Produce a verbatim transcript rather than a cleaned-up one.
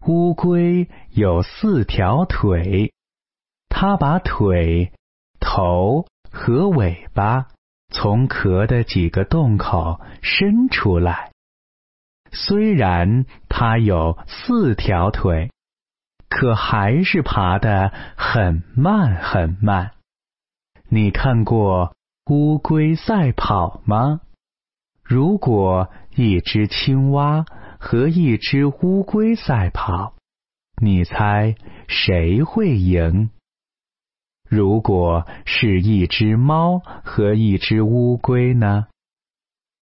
乌龟有四条腿，它把腿、头和尾巴从壳的几个洞口伸出来。虽然它有四条腿，可还是爬得很慢很慢。你看过乌龟赛跑吗？如果一只青蛙和一只乌龟赛跑，你猜谁会赢？如果是一只猫和一只乌龟呢？